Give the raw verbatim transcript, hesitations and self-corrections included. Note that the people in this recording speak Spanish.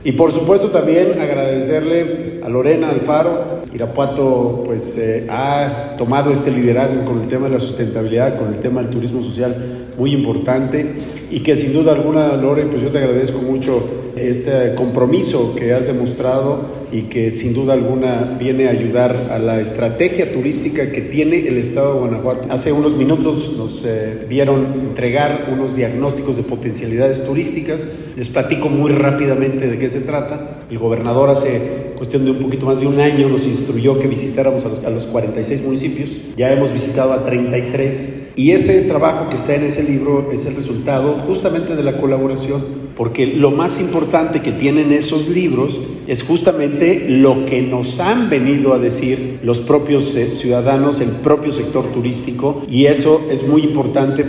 Y por supuesto también agradecerle a Lorena Alfaro. Irapuato pues eh, ha tomado este liderazgo con el tema de la sustentabilidad, con el tema del turismo social, muy importante, y que sin duda alguna, Lore, pues yo te agradezco mucho este compromiso que has demostrado y que sin duda alguna viene a ayudar a la estrategia turística que tiene el estado de Guanajuato. Hace unos minutos nos eh, vieron entregar unos diagnósticos de potencialidades turísticas. Les platico muy rápidamente de qué se trata. El gobernador hace cuestión de un poquito más de un año nos instruyó que visitáramos a los, a los cuarenta y seis municipios. Ya hemos visitado a treinta y tres. Y ese trabajo que está en ese libro es el resultado justamente de la colaboración, porque lo más importante que tienen esos libros es justamente lo que nos han venido a decir los propios ciudadanos, el propio sector turístico, y eso es muy importante